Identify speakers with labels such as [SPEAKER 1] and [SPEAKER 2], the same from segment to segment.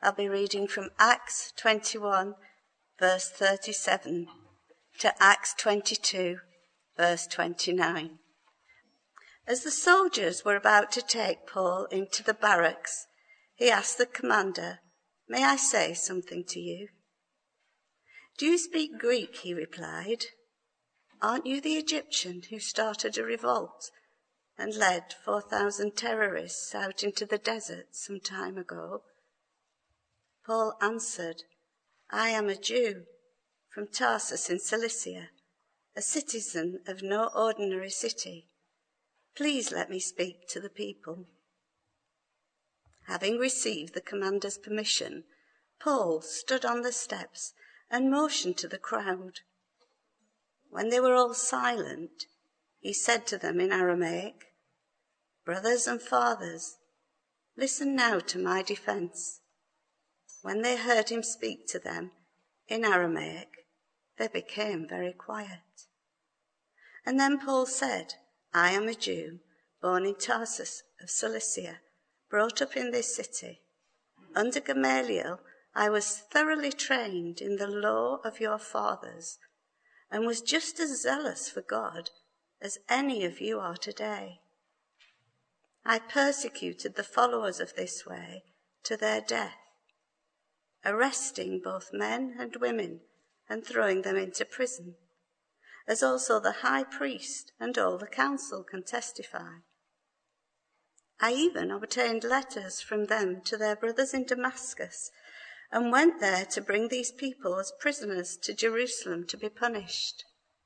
[SPEAKER 1] I'll be reading from Acts 21, verse 37, to Acts 22, verse 29. As the soldiers were about to take Paul into the barracks, he asked the commander, "May I say something to you?" "Do you speak Greek?" he replied. "Aren't you the Egyptian who started a revolt and led 4,000 terrorists out into the desert some time ago?" Paul answered, "I am a Jew from Tarsus in Cilicia, a citizen of no ordinary city. Please let me speak to the people." Having received the commander's permission, Paul stood on the steps and motioned to the crowd. When they were all silent, he said to them in Aramaic, "Brothers and fathers, listen now to my defense." When they heard him speak to them in Aramaic, they became very quiet. And then Paul said, "I am a Jew, born in Tarsus of Cilicia, brought up in this city. Under Gamaliel, I was thoroughly trained in the law of your fathers and was just as zealous for God as any of you are today. I persecuted the followers of this way to their death, arresting both men and women and throwing them into prison, as also the high priest and all the council can testify. I even obtained letters from them to their brothers in Damascus and went there to bring these people as prisoners to Jerusalem to be punished.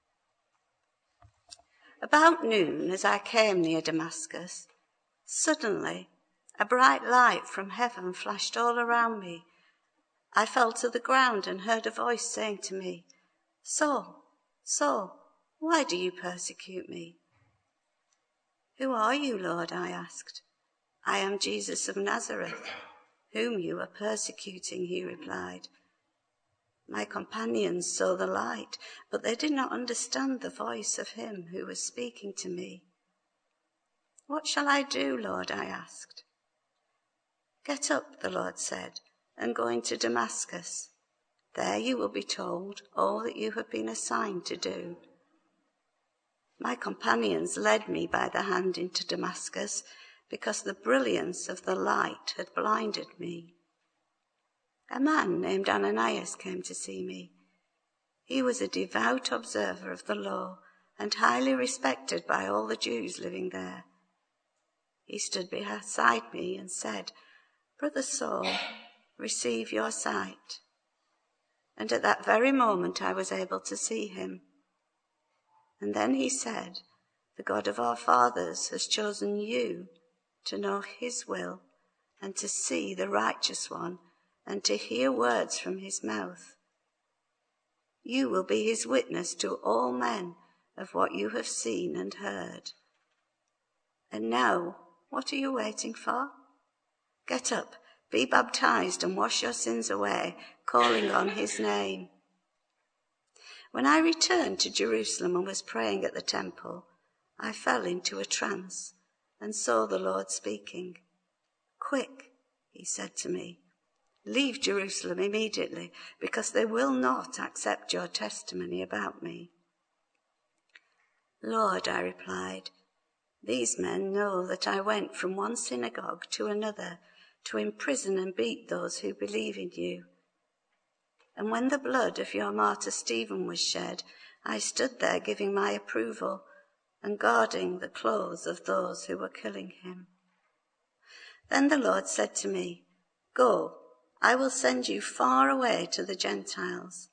[SPEAKER 1] About noon, as I came near Damascus, suddenly a bright light from heaven flashed all around me. I fell to the ground and heard a voice saying to me, 'Saul, Saul, why do you persecute me?' 'Who are you, Lord?' I asked. 'I am Jesus of Nazareth, whom you are persecuting,' he replied. My companions saw the light, but they did not understand the voice of him who was speaking to me. 'What shall I do, Lord?' I asked. 'Get up,' the Lord said, 'and go into Damascus. There you will be told all that you have been assigned to do.' My companions led me by the hand into Damascus because the brilliance of the light had blinded me. A man named Ananias came to see me. He was a devout observer of the law and highly respected by all the Jews living there. He stood beside me and said, 'Brother Saul, receive your sight.' And at that very moment I was able to see him. And then he said, 'The God of our fathers has chosen you to know his will and to see the righteous one and to hear words from his mouth. You will be his witness to all men of what you have seen and heard. And now, what are you waiting for? Get up, be baptized and wash your sins away, calling on his name.' When I returned to Jerusalem and was praying at the temple, I fell into a trance and saw the Lord speaking. 'Quick,' he said to me, 'leave Jerusalem immediately, because they will not accept your testimony about me.' 'Lord,' I replied, 'these men know that I went from one synagogue to another to imprison and beat those who believe in you. And when the blood of your martyr Stephen was shed, I stood there giving my approval and guarding the clothes of those who were killing him.' Then the Lord said to me, 'Go, I will send you far away to the Gentiles.'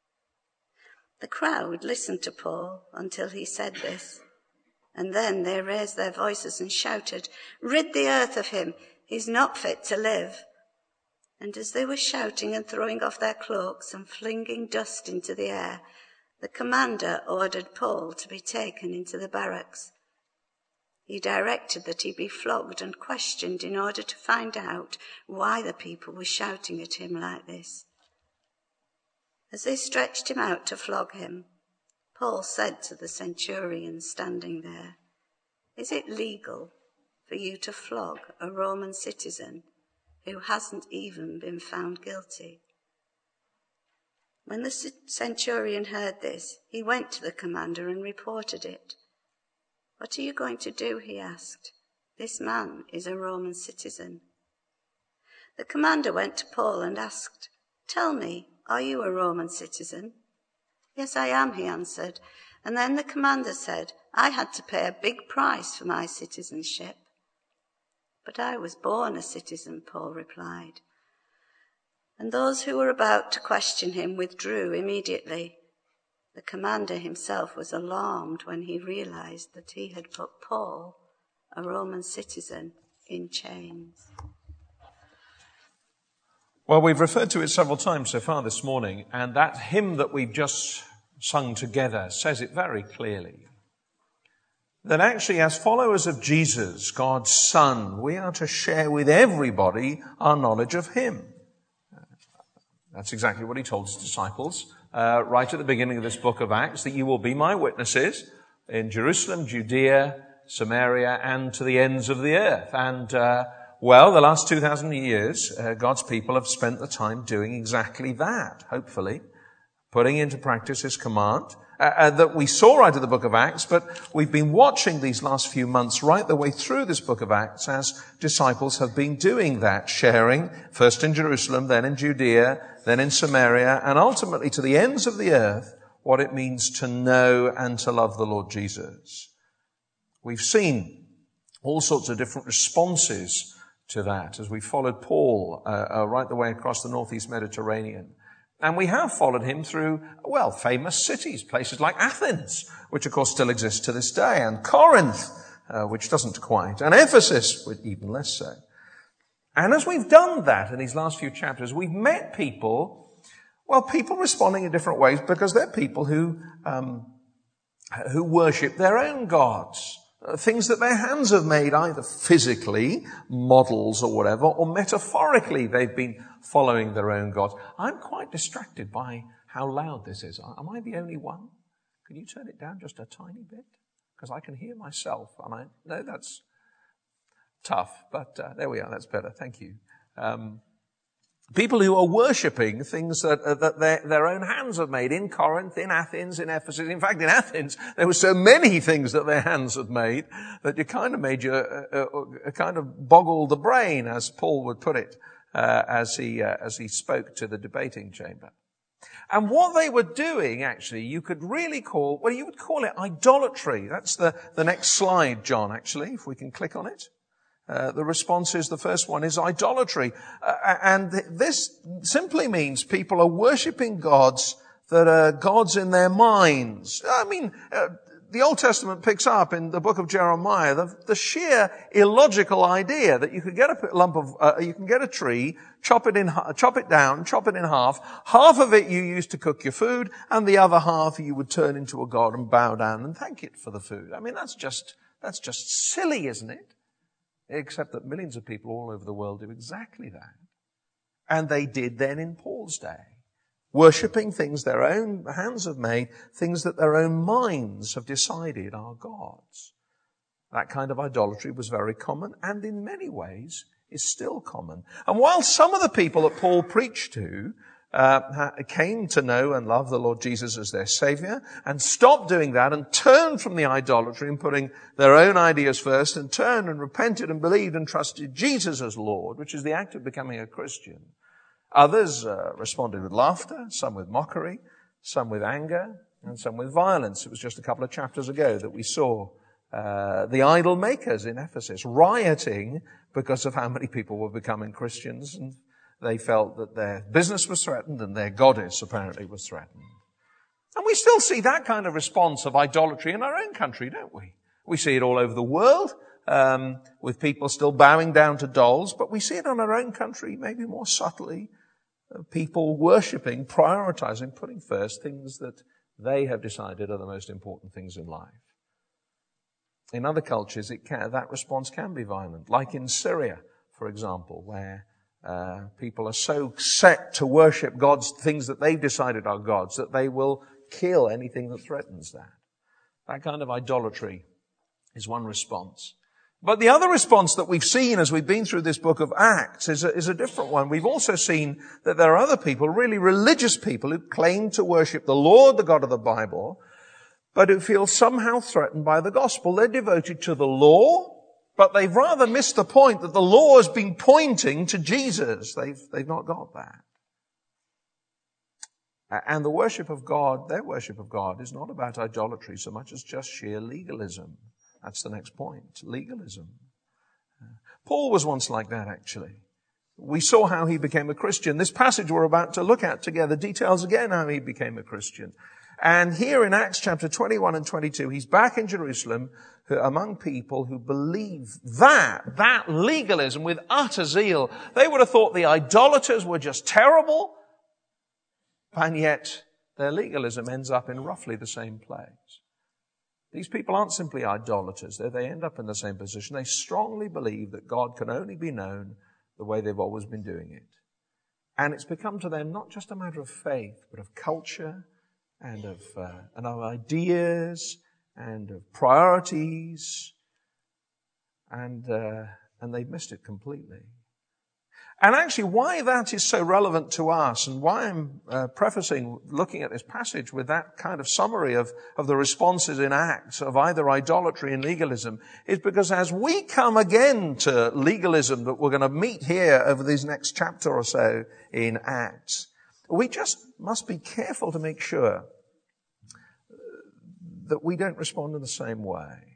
[SPEAKER 1] The crowd listened to Paul until he said this, and then they raised their voices and shouted, 'Rid the earth of him, he's not fit to live.' And as they were shouting and throwing off their cloaks and flinging dust into the air, the commander ordered Paul to be taken into the barracks. He directed that he be flogged and questioned in order to find out why the people were shouting at him like this. As they stretched him out to flog him, Paul said to the centurion standing there, 'Is it legal for you to flog a Roman citizen who hasn't even been found guilty. When the centurion heard this, he went to the commander and reported it. "What are you going to do?" he asked. "This man is a Roman citizen." The commander went to Paul and asked, "Tell me, are you a Roman citizen?" "Yes, I am," he answered. And then the commander said, "I had to pay a big price for my citizenship." "But I was born a citizen," Paul replied. And those who were about to question him withdrew immediately. The commander himself was alarmed when he realized that he had put Paul, a Roman citizen, in chains.
[SPEAKER 2] Well, we've referred to it several times so far this morning, and that hymn that we've just sung together says it very clearly. That actually, as followers of Jesus, God's Son, we are to share with everybody our knowledge of Him. That's exactly what He told His disciples right at the beginning of this book of Acts, that you will be my witnesses in Jerusalem, Judea, Samaria, and to the ends of the earth. And, the last 2,000 years, God's people have spent the time doing exactly that, hopefully, putting into practice His command that we saw right at the book of Acts, but we've been watching these last few months right the way through this book of Acts as disciples have been doing that, sharing first in Jerusalem, then in Judea, then in Samaria, and ultimately to the ends of the earth, what it means to know and to love the Lord Jesus. We've seen all sorts of different responses to that as we followed Paul right the way across the northeast Mediterranean. And we have followed him through, famous cities, places like Athens, which of course still exists to this day, and Corinth, which doesn't quite, and Ephesus, even less so. And as we've done that in these last few chapters, we've met people responding in different ways because they're people who worship their own gods. Things that their hands have made, either physically, models or whatever, or metaphorically they've been following their own gods. I'm quite distracted by how loud this is. Am I the only one? Can you turn it down just a tiny bit? Because I can hear myself. No, that's tough, but there we are. That's better. Thank you. People who are worshipping things that their own hands have made in Corinth, in Athens, in Ephesus. In fact, in Athens, there were so many things that their hands had made that you kind of made you kind of boggle the brain, as Paul would put it, as he spoke to the debating chamber. And what they were doing, actually, you would call it idolatry. That's the next slide, John, actually, if we can click on it. The response is, the first one is idolatry. And this simply means people are worshipping gods that are gods in their minds. The Old Testament picks up in the book of Jeremiah the sheer illogical idea that you could get a tree, chop it down, chop it in half. Half of it you use to cook your food, and the other half you would turn into a god and bow down and thank it for the food. That's just silly, isn't it? Except that millions of people all over the world do exactly that. And they did then in Paul's day. Worshipping things their own hands have made, things that their own minds have decided are gods. That kind of idolatry was very common and in many ways is still common. And while some of the people that Paul preached to came to know and love the Lord Jesus as their Savior and stopped doing that and turned from the idolatry and putting their own ideas first and turned and repented and believed and trusted Jesus as Lord, which is the act of becoming a Christian. Others responded with laughter, some with mockery, some with anger, and some with violence. It was just a couple of chapters ago that we saw the idol makers in Ephesus rioting because of how many people were becoming Christians, and they felt that their business was threatened and their goddess apparently was threatened. And we still see that kind of response of idolatry in our own country, don't we? We see it all over the world, with people still bowing down to dolls, but we see it in our own country, maybe more subtly, people worshipping, prioritizing, putting first things that they have decided are the most important things in life. In other cultures, that response can be violent, like in Syria, for example, where people are so set to worship gods, things that they've decided are gods, that they will kill anything that threatens that. That kind of idolatry is one response. But the other response that we've seen as we've been through this book of Acts is a different one. We've also seen that there are other people, really religious people, who claim to worship the Lord, the God of the Bible, but who feel somehow threatened by the gospel. They're devoted to the law, but they've rather missed the point that the law has been pointing to Jesus. They've not got that. And the worship of God, their worship of God, is not about idolatry so much as just sheer legalism. That's the next point, legalism. Paul was once like that, actually. We saw how he became a Christian. This passage we're about to look at together details again how he became a Christian. And here in Acts chapter 21 and 22, he's back in Jerusalem among people who believe that legalism with utter zeal. They would have thought the idolaters were just terrible, and yet their legalism ends up in roughly the same place. These people aren't simply idolaters. They end up in the same position. They strongly believe that God can only be known the way they've always been doing it. And it's become to them not just a matter of faith, but of culture and of ideas and of priorities. And they've missed it completely. And actually, why that is so relevant to us, and why I'm prefacing looking at this passage with that kind of summary of the responses in Acts of either idolatry and legalism, is because as we come again to legalism that we're going to meet here over this next chapter or so in Acts, we just must be careful to make sure that we don't respond in the same way.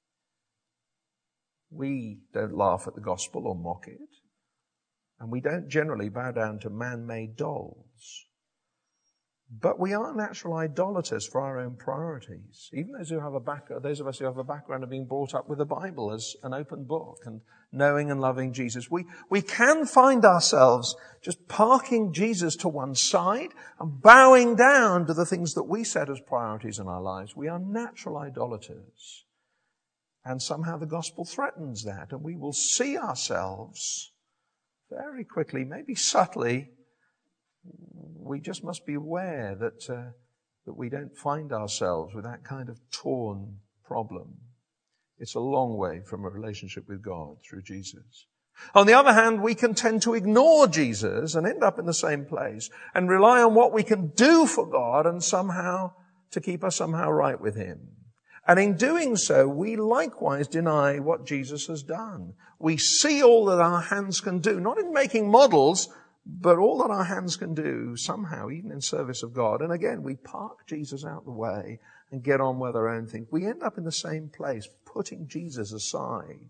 [SPEAKER 2] We don't laugh at the gospel or mock it. And we don't generally bow down to man-made dolls. But we are natural idolaters for our own priorities. Even those of us who have a background of being brought up with the Bible as an open book and knowing and loving Jesus, we can find ourselves just parking Jesus to one side and bowing down to the things that we set as priorities in our lives. We are natural idolaters. And somehow the gospel threatens that, and we will see ourselves very quickly, maybe subtly. We just must be aware that we don't find ourselves with that kind of torn problem. It's a long way from a relationship with God through Jesus. On the other hand, we can tend to ignore Jesus and end up in the same place and rely on what we can do for God and somehow to keep us somehow right with Him. And in doing so, we likewise deny what Jesus has done. We see all that our hands can do, not in making models, but all that our hands can do somehow, even in service of God. And again, we park Jesus out the way and get on with our own thing. We end up in the same place, putting Jesus aside.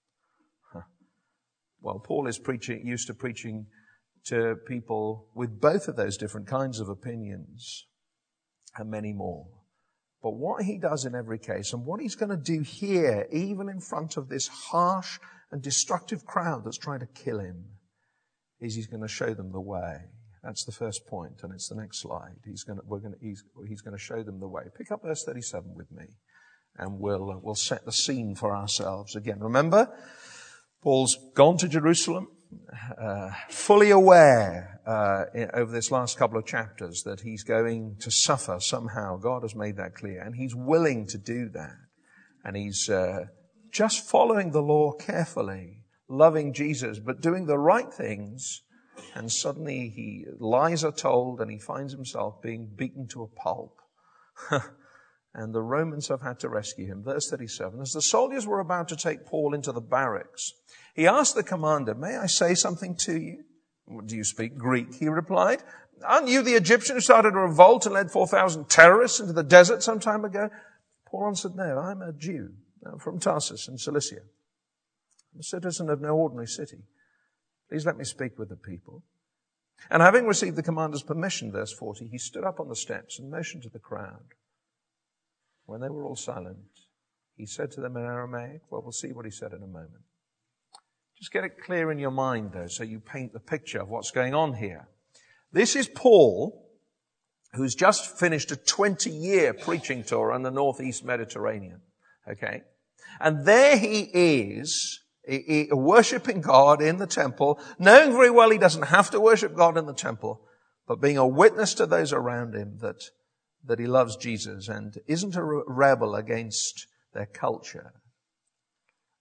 [SPEAKER 2] Well, Paul is used to preaching to people with both of those different kinds of opinions and many more. But what he does in every case, and what he's going to do here, even in front of this harsh and destructive crowd that's trying to kill him, is he's going to show them the way. That's the first point, and it's the next slide. He's going to show them the way. Pick up verse 37 with me, and we'll set the scene for ourselves again. Remember, Paul's gone to Jerusalem, fully aware over this last couple of chapters that he's going to suffer somehow. God has made that clear, and he's willing to do that. And he's just following the law carefully, loving Jesus, but doing the right things. And suddenly lies are told, and he finds himself being beaten to a pulp. And the Romans have had to rescue him. Verse 37, as the soldiers were about to take Paul into the barracks, he asked the commander, "May I say something to you?" "Do you speak Greek?" he replied. "Aren't you the Egyptian who started a revolt and led 4,000 terrorists into the desert some time ago?" Paul answered, "No, I'm a Jew from Tarsus in Cilicia, a citizen of no ordinary city. Please let me speak with the people." And having received the commander's permission, verse 40, he stood up on the steps and motioned to the crowd. When they were all silent, he said to them in Aramaic, well, we'll see what he said in a moment. Just get it clear in your mind, though, so you paint the picture of what's going on here. This is Paul, who's just finished a 20-year preaching tour on the northeast Mediterranean. Okay? And there he is, worshipping God in the temple, knowing very well he doesn't have to worship God in the temple, but being a witness to those around him that he loves Jesus and isn't a rebel against their culture.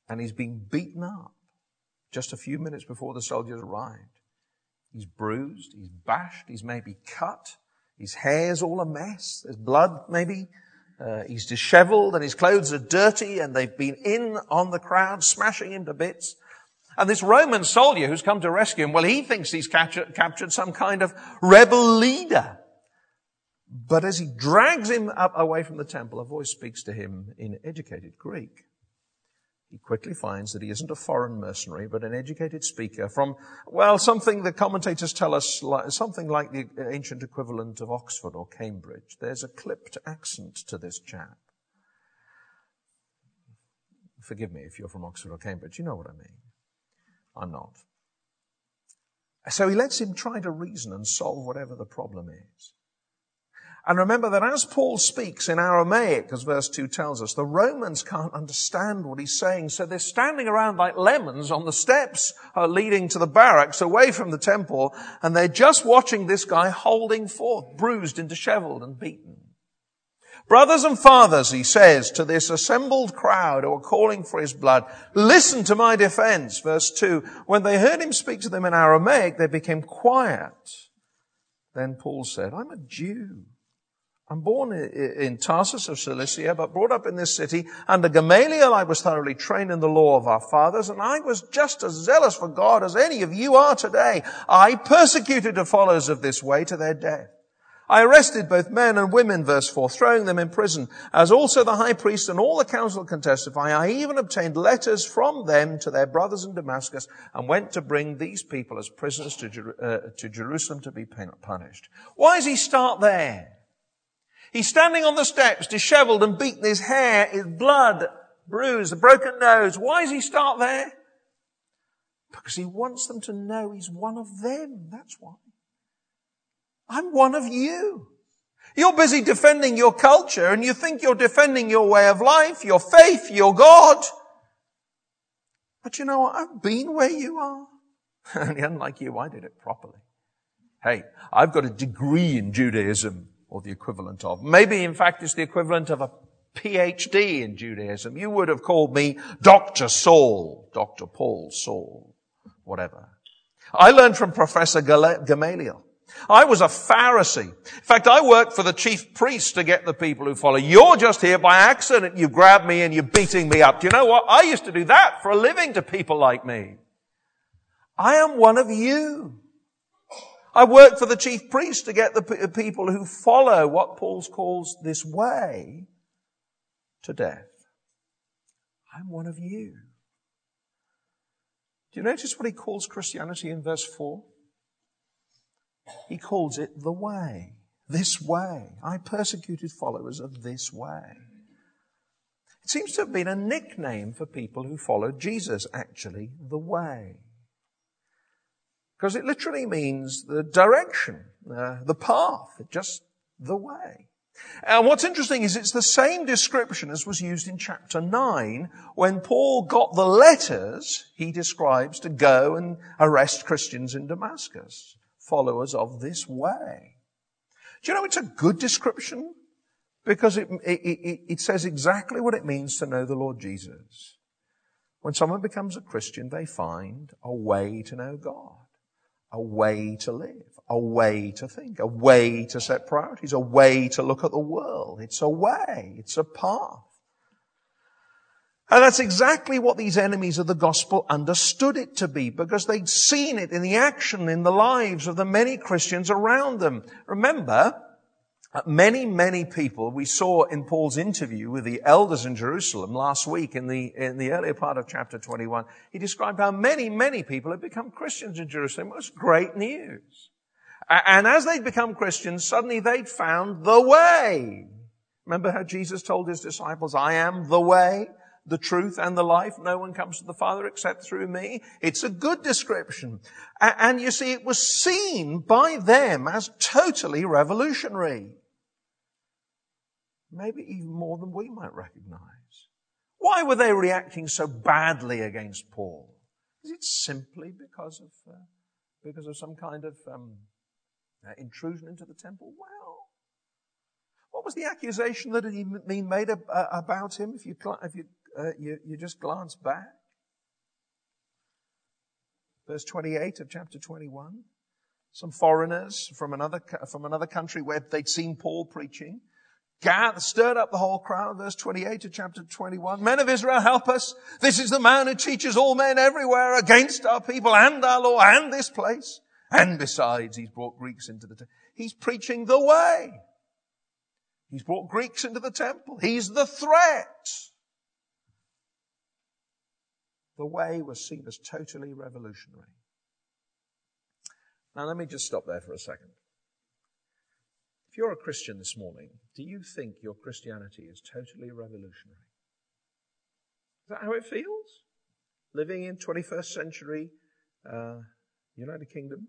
[SPEAKER 2] And he's been beaten up just a few minutes before the soldiers arrived. He's bruised, he's bashed, he's maybe cut, his hair's all a mess, there's blood maybe, he's disheveled and his clothes are dirty and they've been in on the crowd, smashing him to bits. And this Roman soldier who's come to rescue him, well, he thinks he's captured some kind of rebel leader. But as he drags him up away from the temple, a voice speaks to him in educated Greek. He quickly finds that he isn't a foreign mercenary, but an educated speaker from, well, something the commentators tell us, something like the ancient equivalent of Oxford or Cambridge. There's a clipped accent to this chap. Forgive me if you're from Oxford or Cambridge. You know what I mean. I'm not. So he lets him try to reason and solve whatever the problem is. And remember that as Paul speaks in Aramaic, as verse 2 tells us, the Romans can't understand what he's saying, so they're standing around like lemons on the steps leading to the barracks away from the temple, and they're just watching this guy holding forth, bruised and disheveled and beaten. Brothers and fathers, he says to this assembled crowd who are calling for his blood, listen to my defense. Verse 2, when they heard him speak to them in Aramaic, they became quiet. Then Paul said, I'm a Jew. I'm born in Tarsus of Cilicia, but brought up in this city. Under Gamaliel, I was thoroughly trained in the law of our fathers, and I was just as zealous for God as any of you are today. I persecuted the followers of this way to their death. I arrested both men and women, verse 4, throwing them in prison, as also the high priest and all the council can testify. I even obtained letters from them to their brothers in Damascus and went to bring these people as prisoners to Jerusalem to be punished. Why does he start there? He's standing on the steps, disheveled and beaten, his hair is blood, bruised, a broken nose. Why does he start there? Because he wants them to know he's one of them. That's why. I'm one of you. You're busy defending your culture and you think you're defending your way of life, your faith, your God. But you know what? I've been where you are. And unlike you, I did it properly. Hey, I've got a degree in Judaism. Or the equivalent of. Maybe, in fact, it's the equivalent of a PhD in Judaism. You would have called me Dr. Saul, Dr. Paul Saul, whatever. I learned from Professor Gamaliel. I was a Pharisee. In fact, I worked for the chief priest to get the people who follow. You're just here by accident. You grabbed me and you're beating me up. Do you know what? I used to do that for a living to people like me. I am one of you. I work for the chief priest to get the people who follow what Paul calls this way to death. I'm one of you. Do you notice what he calls Christianity in verse 4? He calls it the way. This way. I persecuted followers of this way. It seems to have been a nickname for people who followed Jesus, actually, the way. Because it literally means the direction, the path, just the way. And what's interesting is it's the same description as was used in chapter 9 when Paul got the letters he describes to go and arrest Christians in Damascus, followers of this way. Do you know it's a good description? Because it says exactly what it means to know the Lord Jesus. When someone becomes a Christian, they find a way to know God. A way to live, a way to think, a way to set priorities, a way to look at the world. It's a way, it's a path. And that's exactly what these enemies of the gospel understood it to be, because they'd seen it in the action, in the lives of the many Christians around them. Remember, many people we saw in Paul's interview with the elders in Jerusalem last week in the earlier part of chapter 21. He described how many people had become Christians in Jerusalem. It was great news. And as they'd become Christians, suddenly they'd found the way. Remember how Jesus told his disciples, I am the way, the truth, and the life. No one comes to the Father except through me. It's a good description. And you see, it was seen by them as totally revolutionary. Maybe even more than we might recognize. Why were they reacting so badly against Paul? Is it simply because of some kind of intrusion into the temple? Well, what was the accusation that had been made about him? If you you just glance back. Verse 28 of chapter 21. Some foreigners from another country where they'd seen Paul preaching stirred up the whole crowd. Verse 28 of chapter 21. Men of Israel, help us. This is the man who teaches all men everywhere against our people and our law and this place. And besides, he's brought Greeks into the temple. He's preaching the way. He's brought Greeks into the temple. He's the threat. The way was seen as totally revolutionary. Now let me just stop there for a second. If you're a Christian this morning, do you think your Christianity is totally revolutionary? Is that how it feels? Living in 21st century United Kingdom?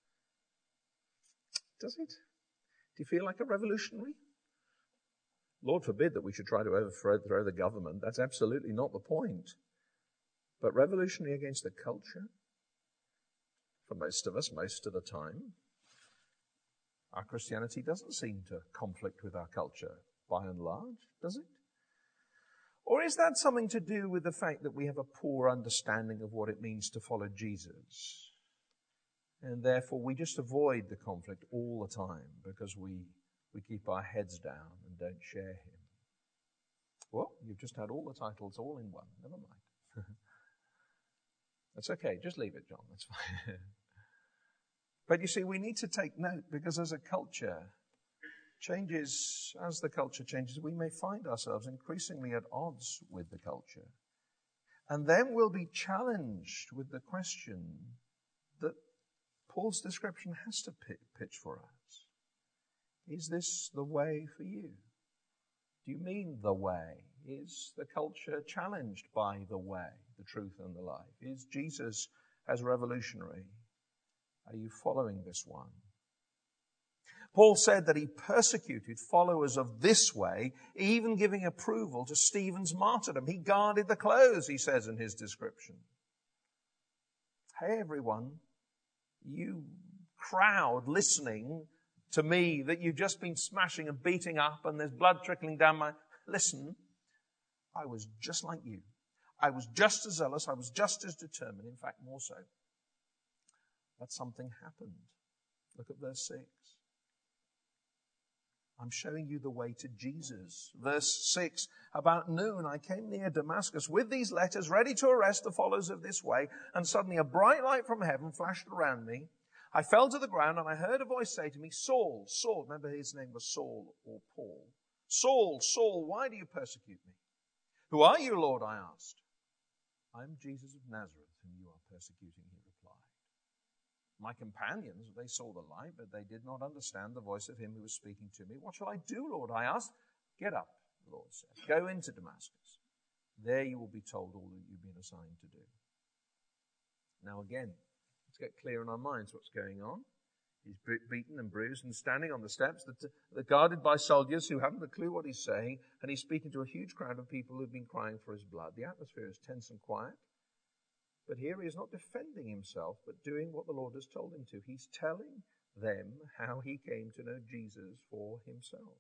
[SPEAKER 2] Does it? Do you feel like a revolutionary? Lord forbid that we should try to overthrow the government. That's absolutely not the point. But revolutionary against the culture? For most of us, most of the time, our Christianity doesn't seem to conflict with our culture by and large, does it? Or is that something to do with the fact that we have a poor understanding of what it means to follow Jesus? And therefore we just avoid the conflict all the time because we keep our heads down and don't share him. Well, you've just had all the titles all in one. Never mind. That's okay. Just leave it, John. That's fine. But you see, we need to take note because as the culture changes, we may find ourselves increasingly at odds with the culture. And then we'll be challenged with the question that Paul's description has to pitch for us. Is this the way for you? Do you mean the way? Is the culture challenged by the way, the truth and the life? Is Jesus as revolutionary? Are you following this one? Paul said that he persecuted followers of this way, even giving approval to Stephen's martyrdom. He guarded the clothes, he says in his description. Hey everyone, you crowd listening to me that you've just been smashing and beating up and there's blood trickling down my... Listen, I was just like you. I was just as zealous. I was just as determined. In fact, more so. But something happened. Look at verse 6. I'm showing you the way to Jesus. Verse 6, about noon I came near Damascus with these letters ready to arrest the followers of this way, and suddenly a bright light from heaven flashed around me. I fell to the ground and I heard a voice say to me, Saul, Saul, remember his name was Saul or Paul. Saul, Saul, why do you persecute me? Who are you, Lord? I asked. I'm Jesus of Nazareth, whom you are persecuting, he replied. My companions, they saw the light, but they did not understand the voice of him who was speaking to me. What shall I do, Lord? I asked. Get up, the Lord said. Go into Damascus. There you will be told all that you've been assigned to do. Now again, let's get clear in our minds what's going on. He's beaten and bruised and standing on the steps that are guarded by soldiers who haven't a clue what he's saying, and he's speaking to a huge crowd of people who've been crying for his blood. The atmosphere is tense and quiet. But here he is not defending himself, but doing what the Lord has told him to. He's telling them how he came to know Jesus for himself.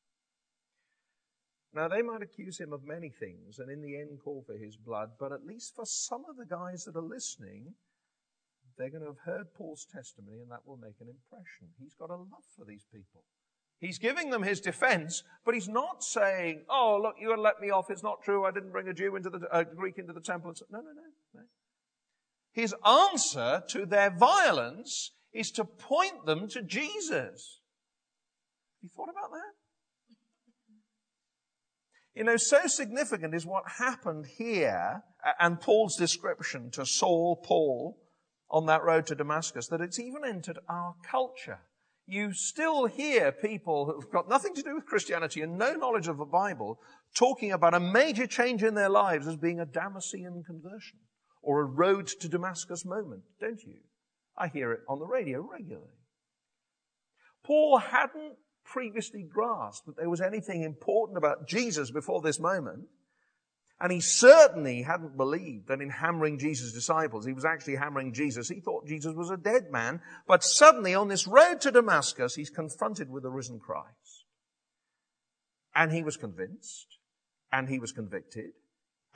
[SPEAKER 2] Now, they might accuse him of many things and in the end call for his blood, but at least for some of the guys that are listening, they're going to have heard Paul's testimony and that will make an impression. He's got a love for these people. He's giving them his defense, but he's not saying, oh, look, you let me off. It's not true. I didn't bring a Greek into the temple. No. His answer to their violence is to point them to Jesus. Have you thought about that? You know, so significant is what happened here and Paul's description to Paul, on that road to Damascus, that it's even entered our culture. You still hear people who've got nothing to do with Christianity and no knowledge of the Bible talking about a major change in their lives as being a Damascene conversion or a road to Damascus moment, don't you? I hear it on the radio regularly. Paul hadn't previously grasped that there was anything important about Jesus before this moment. And he certainly hadn't believed that in hammering Jesus' disciples, he was actually hammering Jesus. He thought Jesus was a dead man. But suddenly on this road to Damascus, he's confronted with the risen Christ. And he was convinced, and he was convicted,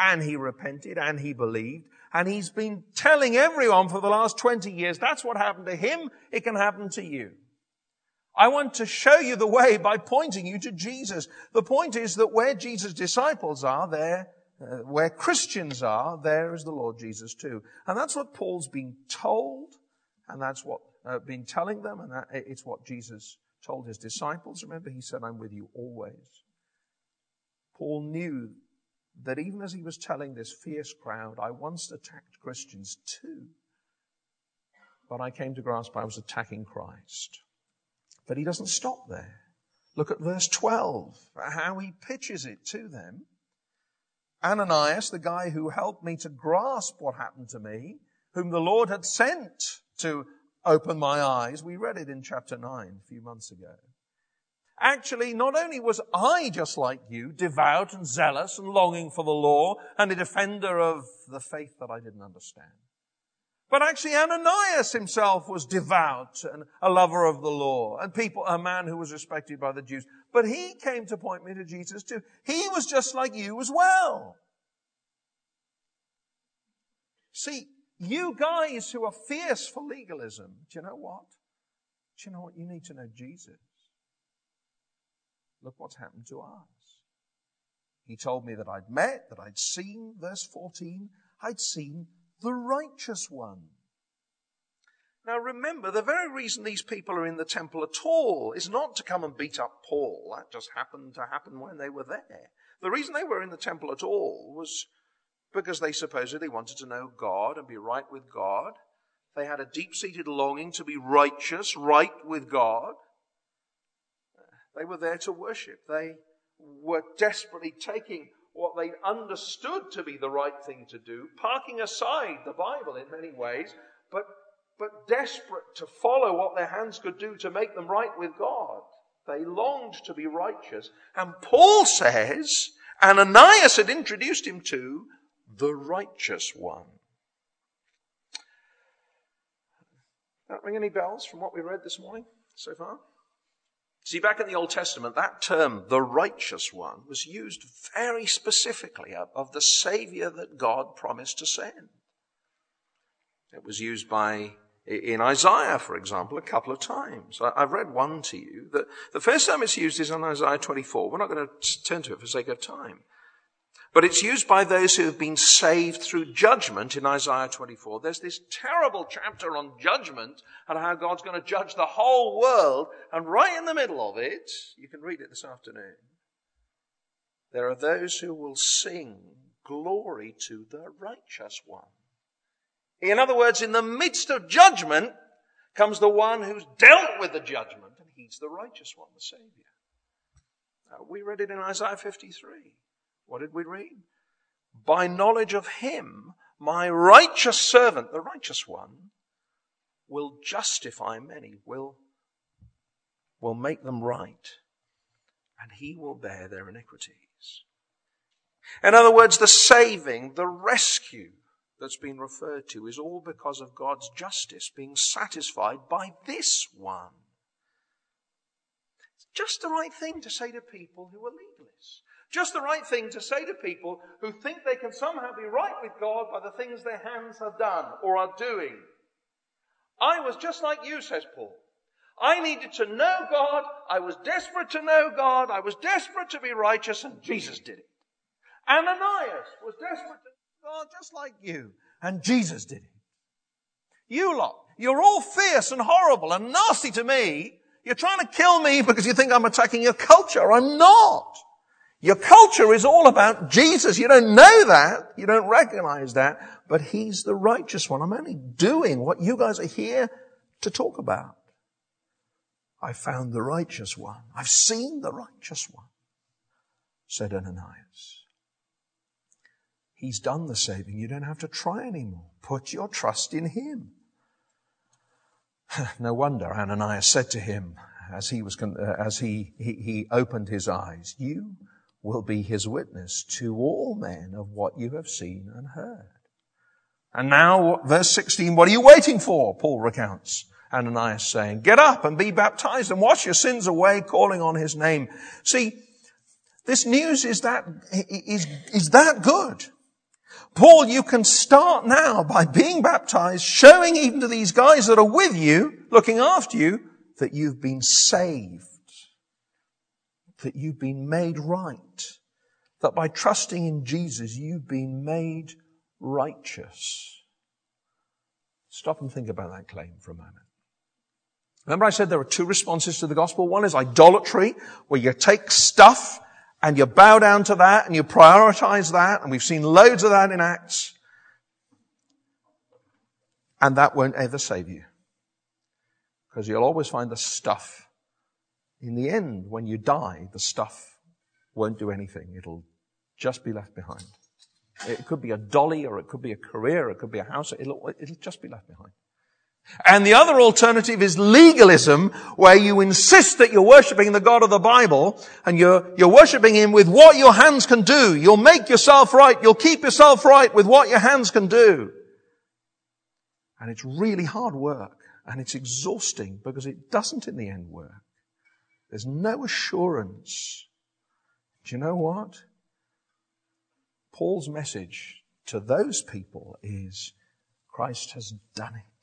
[SPEAKER 2] and he repented, and he believed, and he's been telling everyone for the last 20 years, that's what happened to him, it can happen to you. I want to show you the way by pointing you to Jesus. The point is that where Jesus' disciples are, there, where Christians are, there is the Lord Jesus too. And that's what Paul's been told, and that's what been telling them, and it's what Jesus told his disciples. Remember, he said, I'm with you always. Paul knew that even as he was telling this fierce crowd, I once attacked Christians too. But I came to grasp I was attacking Christ. But he doesn't stop there. Look at verse 12, how he pitches it to them. Ananias, the guy who helped me to grasp what happened to me, whom the Lord had sent to open my eyes. We read it in chapter 9 a few months ago. Actually, not only was I just like you, devout and zealous and longing for the law and a defender of the faith that I didn't understand, but actually Ananias himself was devout and a lover of the law and a man who was respected by the Jews. But he came to point me to Jesus too. He was just like you as well. See, you guys who are fierce for legalism, do you know what? Do you know what? You need to know Jesus. Look what's happened to us. He told me that I'd met, that I'd seen, verse 14, I'd seen the righteous one. Now remember, the very reason these people are in the temple at all is not to come and beat up Paul. That just happened to happen when they were there. The reason they were in the temple at all was because they supposedly wanted to know God and be right with God. They had a deep-seated longing to be righteous, right with God. They were there to worship. They were desperately taking what they understood to be the right thing to do, parking aside the Bible in many ways, but desperate to follow what their hands could do to make them right with God. They longed to be righteous. And Paul says Ananias had introduced him to the righteous one. That ring any bells from what we read this morning so far? See, back in the Old Testament, that term, the righteous one, was used very specifically of the Savior that God promised to send. It was used in Isaiah, for example, a couple of times. I've read one to you. The first time it's used is in Isaiah 24. We're not going to turn to it for sake of time. But it's used by those who have been saved through judgment in Isaiah 24. There's this terrible chapter on judgment and how God's going to judge the whole world. And right in the middle of it, you can read it this afternoon, there are those who will sing glory to the righteous one. In other words, in the midst of judgment comes the one who's dealt with the judgment, and he's the righteous one, the Savior. We read it in Isaiah 53. What did we read? By knowledge of him, my righteous servant, the righteous one, will justify many, will make them right, and he will bear their iniquities. In other words, the saving, the rescue that's been referred to is all because of God's justice being satisfied by this one. It's just the right thing to say to people who are legalists. Just the right thing to say to people who think they can somehow be right with God by the things their hands have done or are doing. I was just like you, says Paul. I needed to know God. I was desperate to know God. I was desperate to be righteous, and Jesus did it. Ananias was desperate to know God just like you, and Jesus did it. You lot, you're all fierce and horrible and nasty to me. You're trying to kill me because you think I'm attacking your culture. I'm not. Your culture is all about Jesus. You don't know that. You don't recognize that. But he's the righteous one. I'm only doing what you guys are here to talk about. I found the righteous one. I've seen the righteous one, said Ananias. He's done the saving. You don't have to try anymore. Put your trust in him. No wonder Ananias said to him as he opened his eyes, you will be his witness to all men of what you have seen and heard. And now, verse 16, what are you waiting for? Paul recounts Ananias saying, get up and be baptized and wash your sins away, calling on his name. See, this news is that good. Paul, you can start now by being baptized, showing even to these guys that are with you, looking after you, that you've been saved, that you've been made right, that by trusting in Jesus, you've been made righteous. Stop and think about that claim for a moment. Remember I said there are two responses to the gospel. One is idolatry, where you take stuff and you bow down to that and you prioritize that. And we've seen loads of that in Acts. And that won't ever save you. Because you'll always find the stuff. In the end, when you die, the stuff won't do anything. It'll just be left behind. It could be a dolly, or it could be a career, or it could be a house. It'll just be left behind. And the other alternative is legalism, where you insist that you're worshipping the God of the Bible, and you're worshipping Him with what your hands can do. You'll make yourself right. You'll keep yourself right with what your hands can do. And it's really hard work, and it's exhausting, because it doesn't in the end work. There's no assurance. Do you know what? Paul's message to those people is, Christ has done it.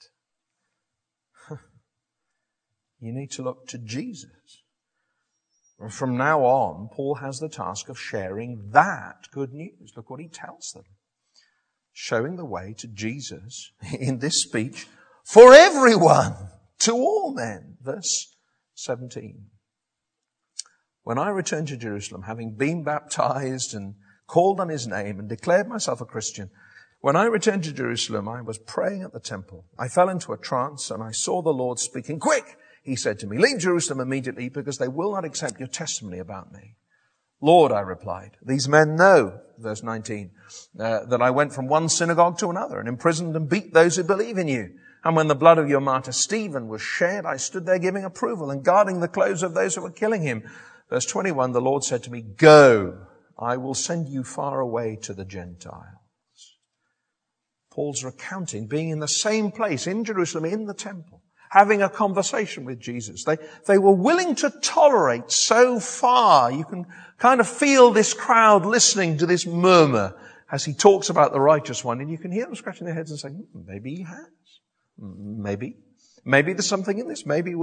[SPEAKER 2] You need to look to Jesus. And from now on, Paul has the task of sharing that good news. Look what he tells them. Showing the way to Jesus in this speech for everyone, to all men. Verse 17. When I returned to Jerusalem, having been baptized and called on His name and declared myself a Christian, when I returned to Jerusalem, I was praying at the temple. I fell into a trance and I saw the Lord speaking. Quick! He said to me, leave Jerusalem immediately, because they will not accept your testimony about me. Lord, I replied, these men know, verse 19, that I went from one synagogue to another and imprisoned and beat those who believe in you. And when the blood of your martyr Stephen was shed, I stood there giving approval and guarding the clothes of those who were killing him. Verse 21, the Lord said to me, go, I will send you far away to the Gentiles. Paul's recounting being in the same place in Jerusalem, in the temple, having a conversation with Jesus. They were willing to tolerate so far. You can kind of feel this crowd listening to this murmur as he talks about the righteous one. And you can hear them scratching their heads and saying, maybe he has. Maybe there's something in this.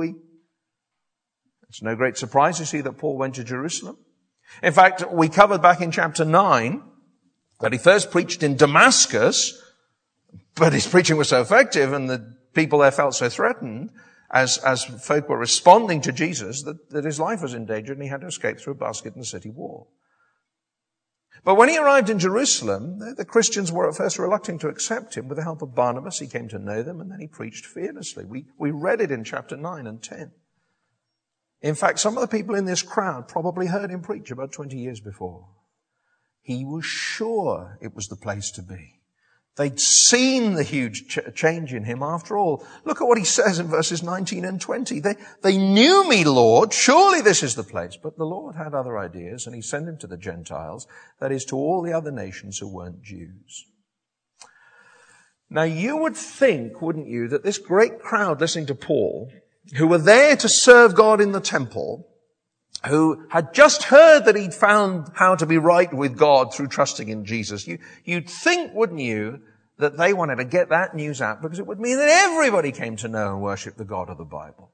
[SPEAKER 2] It's no great surprise to see that Paul went to Jerusalem. In fact, we covered back in chapter 9 that he first preached in Damascus, but his preaching was so effective and the people there felt so threatened as folk were responding to Jesus that his life was in danger and he had to escape through a basket in the city wall. But when he arrived in Jerusalem, the Christians were at first reluctant to accept him. With the help of Barnabas, he came to know them, and then he preached fearlessly. We read it in chapter 9 and 10. In fact, some of the people in this crowd probably heard him preach about 20 years before. He was sure it was the place to be. They'd seen the huge change in him after all. Look at what he says in verses 19 and 20. They knew me, Lord. Surely this is the place. But the Lord had other ideas, and he sent him to the Gentiles, that is, to all the other nations who weren't Jews. Now you would think, wouldn't you, that this great crowd listening to Paul, who were there to serve God in the temple, who had just heard that he'd found how to be right with God through trusting in Jesus, you'd think, wouldn't you, that they wanted to get that news out, because it would mean that everybody came to know and worship the God of the Bible.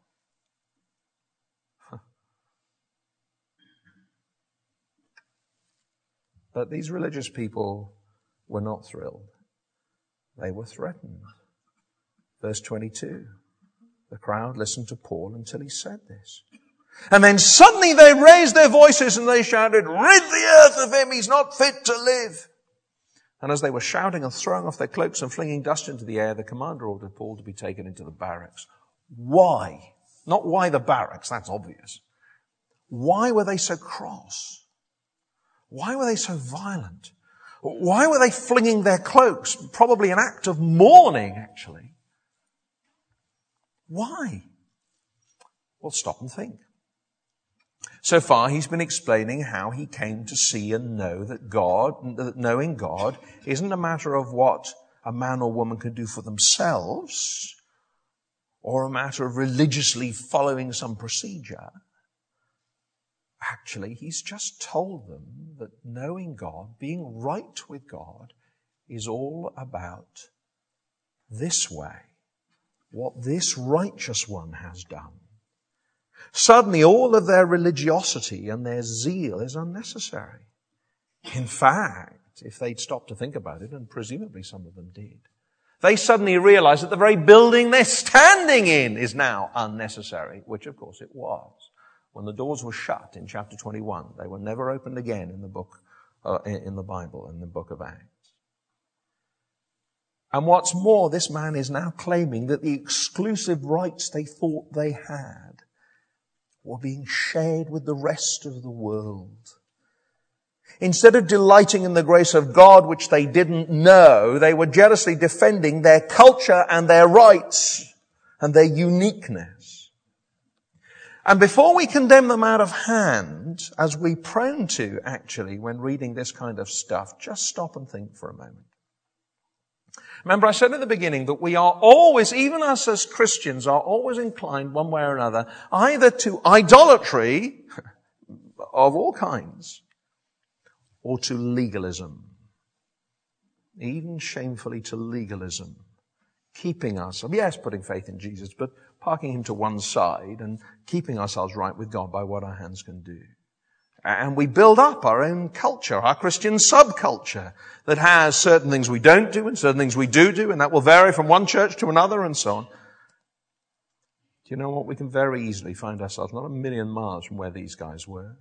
[SPEAKER 2] But these religious people were not thrilled. They were threatened. Verse 22, the crowd listened to Paul until he said this. And then suddenly they raised their voices and they shouted, rid the earth of him, he's not fit to live. And as they were shouting and throwing off their cloaks and flinging dust into the air, the commander ordered Paul to be taken into the barracks. Why? Not why the barracks, that's obvious. Why were they so cross? Why were they so violent? Why were they flinging their cloaks? Probably an act of mourning, actually. Why? Well, stop and think. So far, he's been explaining how he came to see and know that knowing God isn't a matter of what a man or woman can do for themselves, or a matter of religiously following some procedure. Actually, he's just told them that knowing God, being right with God, is all about this way, what this righteous one has done. Suddenly all of their religiosity and their zeal is unnecessary. In fact, if they'd stopped to think about it, and presumably some of them did, they suddenly realized that the very building they're standing in is now unnecessary, which of course it was. When the doors were shut in chapter 21, they were never opened again in the Bible, in the book of Acts. And what's more, this man is now claiming that the exclusive rights they thought they had were being shared with the rest of the world. Instead of delighting in the grace of God, which they didn't know, they were jealously defending their culture and their rights and their uniqueness. And before we condemn them out of hand, as we're prone to actually when reading this kind of stuff, just stop and think for a moment. Remember, I said at the beginning that we are always, even us as Christians, are always inclined one way or another, either to idolatry of all kinds, or to legalism. Even shamefully to legalism. Keeping us, yes, putting faith in Jesus, but parking him to one side and keeping ourselves right with God by what our hands can do. And we build up our own culture, our Christian subculture, that has certain things we don't do and certain things we do, and that will vary from one church to another and so on. Do you know what? We can very easily find ourselves not a million miles from where these guys were.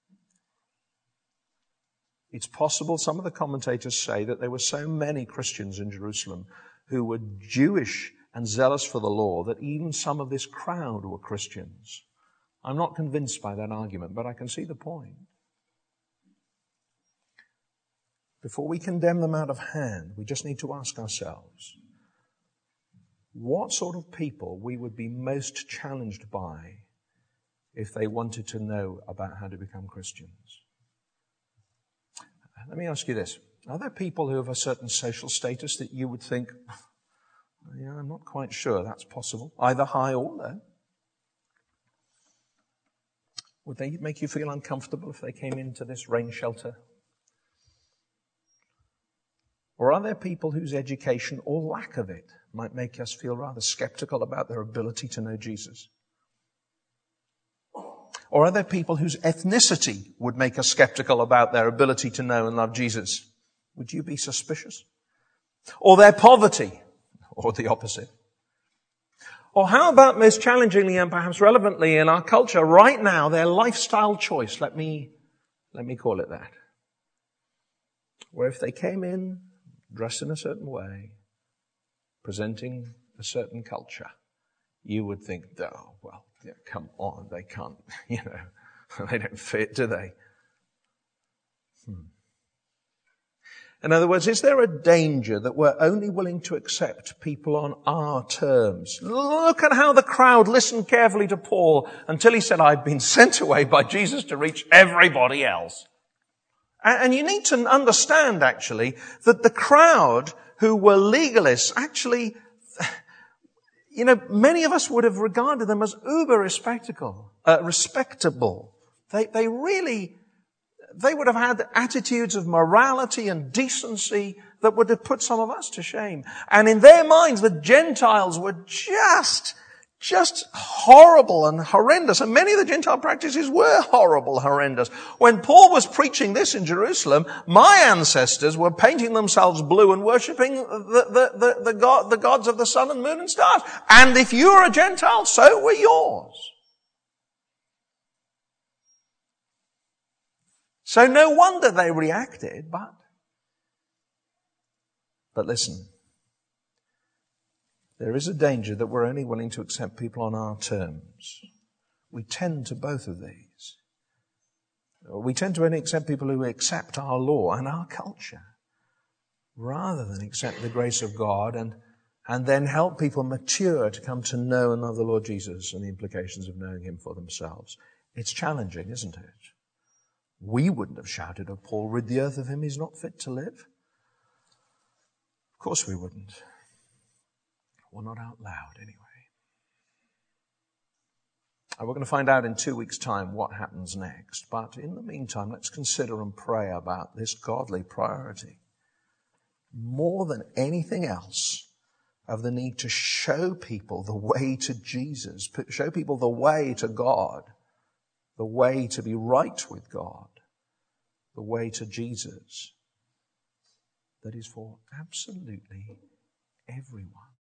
[SPEAKER 2] It's possible, some of the commentators say, that there were so many Christians in Jerusalem who were Jewish and zealous for the law that even some of this crowd were Christians. I'm not convinced by that argument, but I can see the point. Before we condemn them out of hand, we just need to ask ourselves what sort of people we would be most challenged by if they wanted to know about how to become Christians. Let me ask you this. Are there people who have a certain social status that you would think, yeah, I'm not quite sure that's possible, either high or low? Would they make you feel uncomfortable if they came into this rain shelter? Or are there people whose education or lack of it might make us feel rather skeptical about their ability to know Jesus? Or are there people whose ethnicity would make us skeptical about their ability to know and love Jesus? Would you be suspicious? Or their poverty, or the opposite? Or how about, most challengingly and perhaps relevantly in our culture right now, their lifestyle choice? Let me call it that. Where if they came in dressed in a certain way, presenting a certain culture, you would think, oh, well, yeah, come on, they can't, they don't fit, do they? In other words, is there a danger that we're only willing to accept people on our terms? Look at how the crowd listened carefully to Paul until he said, I've been sent away by Jesus to reach everybody else. And you need to understand, actually, that the crowd who were legalists, actually, many of us would have regarded them as uber respectable. They would have had attitudes of morality and decency that would have put some of us to shame. And in their minds, the Gentiles were just horrible and horrendous. And many of the Gentile practices were horrible, horrendous. When Paul was preaching this in Jerusalem, my ancestors were painting themselves blue and worshipping the gods of the sun and moon and stars. And if you were a Gentile, so were yours. So no wonder they reacted, but listen, there is a danger that we're only willing to accept people on our terms. We tend to both of these. We tend to only accept people who accept our law and our culture, rather than accept the grace of God and then help people mature to come to know and love the Lord Jesus and the implications of knowing him for themselves. It's challenging, isn't it? We wouldn't have shouted at Paul, rid the earth of him, he's not fit to live. Of course we wouldn't. Well, not out loud anyway. And we're going to find out in 2 weeks' time what happens next. But in the meantime, let's consider and pray about this godly priority. more than anything else, of the need to show people the way to Jesus, show people the way to God, the way to be right with God, the way to Jesus, that is for absolutely everyone.